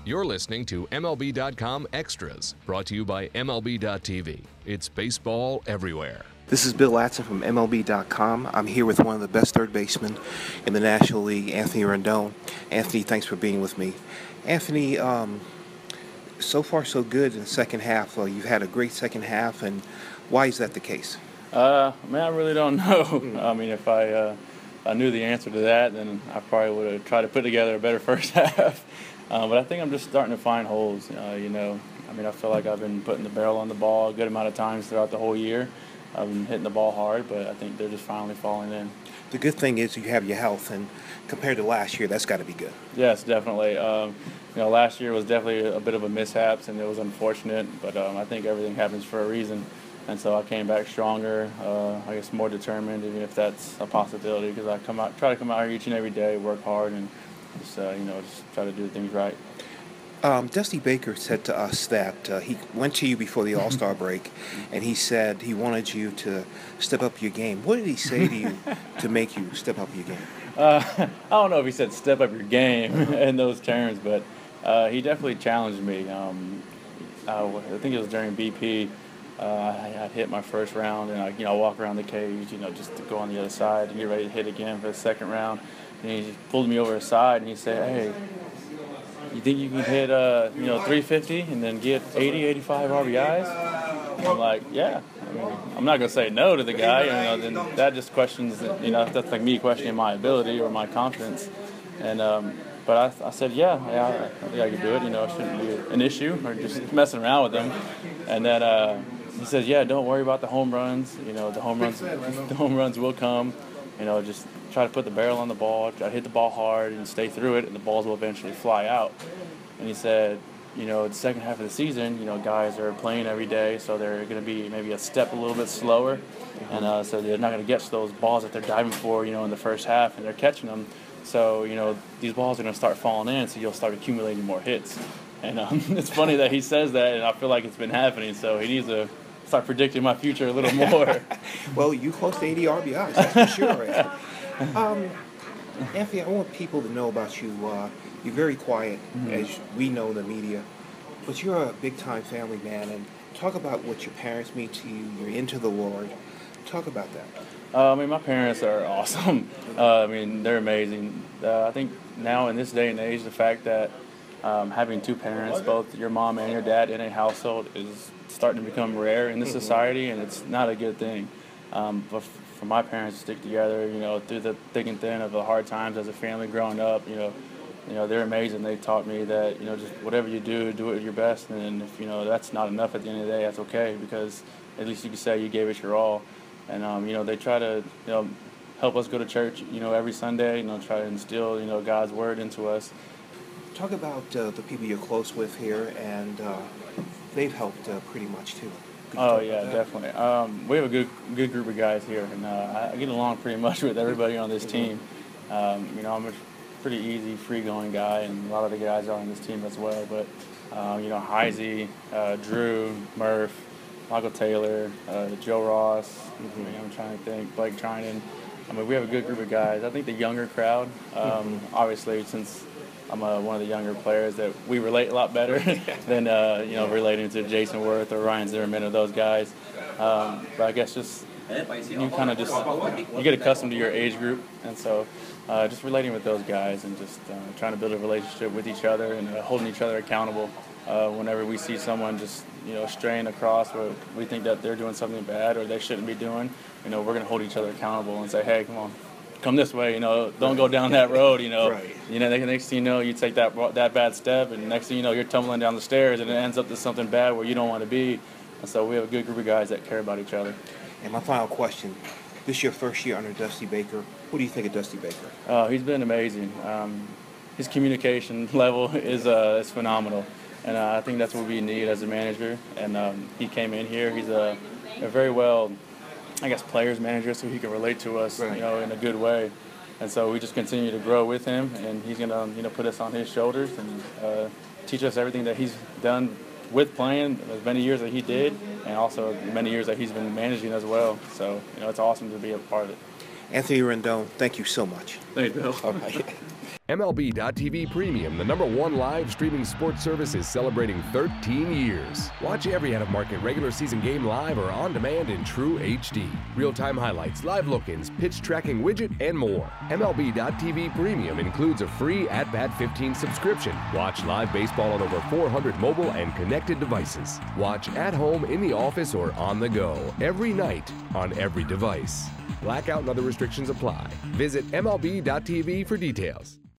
You're listening to MLB.com Extras, brought to you by MLB.tv. It's baseball everywhere. This is Bill Latson from MLB.com. I'm here with one of the best third basemen in the National League, Anthony Rendon. Anthony, thanks for being with me. Anthony, so far so good in the second half. You've had a great second half, and why is that the case? I really don't know. I mean, if I knew the answer to that, then I probably would have tried to put together a better first half. But I think I'm just starting to find holes, I feel like I've been putting the barrel on the ball a good amount of times throughout the whole year. I've been hitting the ball hard, but I think they're just finally falling in. The good thing is you have your health, and compared to last year, that's got to be good. Yes, definitely. Last year was definitely a bit of a mishap, and it was unfortunate, but I think everything happens for a reason. And so I came back stronger, more determined, even if that's a possibility, because I try to come out here each and every day, work hard, and just try to do things right. Dusty Baker said to us that he went to you before the All-Star break, and he said he wanted you to step up your game. What did he say to you to make you step up your game? I don't know if he said step up your game in those terms, but he definitely challenged me. I think it was during BP. I hit my first round, and I walk around the cage, just to go on the other side and get ready to hit again for the second round. And he pulled me over aside, and he said, "Hey, you think you can hit 350 and then get 80, 85 RBIs?" And I'm like, "Yeah." I'm not gonna say no to the guy. Then that just questions, that's like me questioning my ability or my confidence. And but I said, yeah, I think I could do it. It shouldn't be an issue or just messing around with him. And then he says, "Yeah, don't worry about the home runs. The home runs will come. Just try to put the barrel on the ball, try to hit the ball hard and stay through it, and the balls will eventually fly out." And he said, the second half of the season, guys are playing every day, so they're going to be maybe a step a little bit slower. And so they're not going to get those balls that they're diving for, in the first half, and they're catching them. So, these balls are going to start falling in, so you'll start accumulating more hits. And it's funny that he says that, and I feel like it's been happening, so he needs to start predicting my future a little more. Well, you close to 80 RBIs, that's for sure. Anthony, I want people to know about you. You're very quiet, as we know in the media, but you're a big-time family man, and talk about what your parents mean to you. You're into the Lord. Talk about that. My parents are awesome. They're amazing. I think now in this day and age, the fact that having two parents, both your mom and your dad, in a household is starting to become rare in this society, and it's not a good thing. But for my parents to stick together, through the thick and thin of the hard times as a family growing up, they're amazing. They taught me that, just whatever you do it with your best, and if, that's not enough at the end of the day, that's okay, because at least you can say you gave it your all. And, they try to, help us go to church, every Sunday, try to instill, God's word into us. Talk about the people you're close with here, and they've helped pretty much too. Oh yeah, definitely. We have a good group of guys here, and I get along pretty much with everybody on this team. I'm a pretty easy, free-going guy, and a lot of the guys are on this team as well. But Heisey, Drew, Murph, Michael Taylor, Joe Ross. I'm trying to think, Blake Trinan. We have a good group of guys. I think the younger crowd, obviously, since I'm one of the younger players, that we relate a lot better than relating to Jason Worth or Ryan Zimmerman or those guys. But I guess just you get accustomed to your age group, and so just relating with those guys and just trying to build a relationship with each other and holding each other accountable. Whenever we see someone just straying across where we think that they're doing something bad or they shouldn't be doing, we're going to hold each other accountable and say, "Hey, come this way, don't go down that road, Right. Next thing you know, you take that bad step, and next thing you know, you're tumbling down the stairs, and it ends up to something bad where you don't want to be." And so we have a good group of guys that care about each other. And my final question, this is your first year under Dusty Baker. What do you think of Dusty Baker? He's been amazing. His communication level is phenomenal, and I think that's what we need as a manager. And he came in here. He's a very well, players manager, so he can relate to us, right, in a good way. And so we just continue to grow with him, and he's gonna, put us on his shoulders and teach us everything that he's done with playing as many years that he did, and also many years that he's been managing as well. So, it's awesome to be a part of it. Anthony Rendon, thank you so much. Thanks, Bill. All right. MLB.tv Premium, the #1 live streaming sports service, is celebrating 13 years. Watch every out-of-market regular season game live or on demand in true HD. Real-time highlights, live look-ins, pitch tracking widget, and more. MLB.tv Premium includes a free At-Bat 15 subscription. Watch live baseball on over 400 mobile and connected devices. Watch at home, in the office, or on the go every night on every device. Blackout and other restrictions apply. Visit MLB.tv for details.